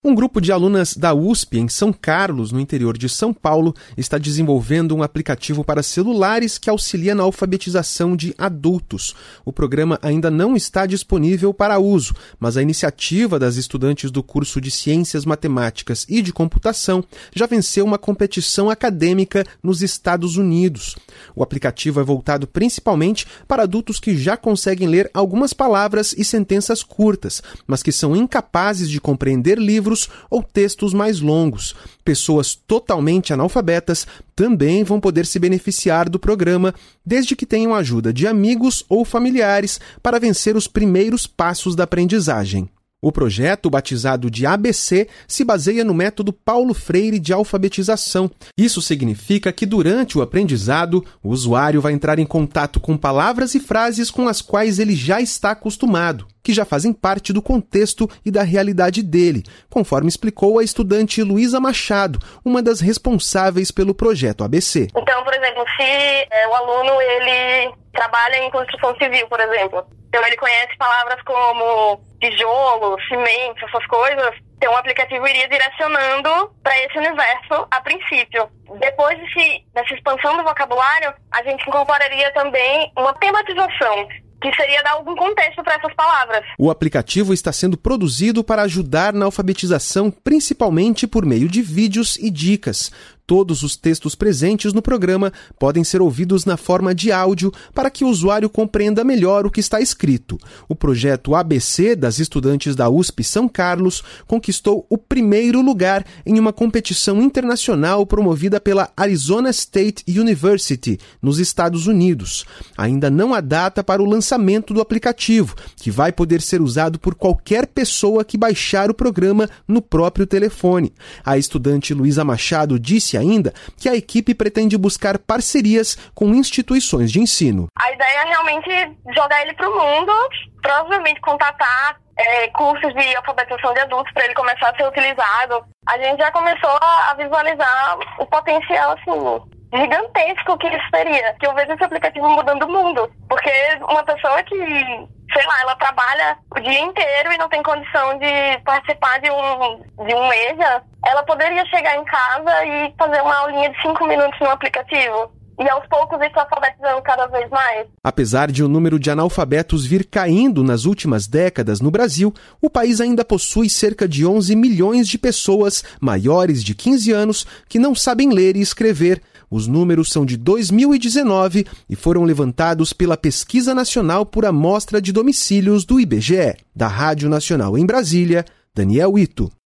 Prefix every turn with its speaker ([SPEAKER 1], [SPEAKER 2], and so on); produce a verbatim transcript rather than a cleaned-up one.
[SPEAKER 1] Um grupo de alunas da U S P em São Carlos, no interior de São Paulo, está desenvolvendo um aplicativo para celulares que auxilia na alfabetização de adultos. O programa ainda não está disponível para uso, mas a iniciativa das estudantes do curso de Ciências Matemáticas e de Computação já venceu uma competição acadêmica nos Estados Unidos. O aplicativo é voltado principalmente para adultos que já conseguem ler algumas palavras e sentenças curtas, mas que são incapazes de compreender livros ou textos mais longos. Pessoas totalmente analfabetas também vão poder se beneficiar do programa, desde que tenham ajuda de amigos ou familiares para vencer os primeiros passos da aprendizagem. O projeto, batizado de A B C, se baseia no método Paulo Freire de alfabetização. Isso significa que durante o aprendizado, o usuário vai entrar em contato com palavras e frases com as quais ele já está acostumado, que já fazem parte do contexto e da realidade dele, conforme explicou a estudante Luísa Machado, uma das responsáveis pelo projeto A B C.
[SPEAKER 2] Então, por exemplo, se é, o aluno ele trabalha em construção civil, por exemplo, então ele conhece palavras como tijolo, cimento, essas coisas, então o aplicativo iria direcionando para esse universo a princípio. Depois desse, dessa expansão do vocabulário, a gente incorporaria também uma tematização, que seria dar algum contexto para essas palavras.
[SPEAKER 1] O aplicativo está sendo produzido para ajudar na alfabetização, principalmente por meio de vídeos e dicas. Todos os textos presentes no programa podem ser ouvidos na forma de áudio para que o usuário compreenda melhor o que está escrito. O projeto A B C das estudantes da U S P São Carlos conquistou o primeiro lugar em uma competição internacional promovida pela Arizona State University, nos Estados Unidos. Ainda não há data para o lançamento do aplicativo, que vai poder ser usado por qualquer pessoa que baixar o programa no próprio telefone. A estudante Luísa Machado disse ainda que a equipe pretende buscar parcerias com instituições de ensino.
[SPEAKER 2] A ideia é realmente jogar ele para o mundo, provavelmente contatar é, cursos de alfabetização de adultos para ele começar a ser utilizado. A gente já começou a visualizar o potencial assim gigantesco que isso seria, que eu vejo esse aplicativo mudando o mundo, porque uma pessoa que, sei lá, ela trabalha o dia inteiro e não tem condição de participar de um, de um EJA, ela poderia chegar em casa e fazer uma aulinha de cinco minutos no aplicativo. E aos poucos isso alfabetizando cada vez mais.
[SPEAKER 1] Apesar de o número de analfabetos vir caindo nas últimas décadas no Brasil, o país ainda possui cerca de onze milhões de pessoas maiores de quinze anos que não sabem ler e escrever. Os números são de dois mil e dezenove e foram levantados pela Pesquisa Nacional por Amostra de Domicílios do I B G E. Da Rádio Nacional em Brasília, Daniel Ito.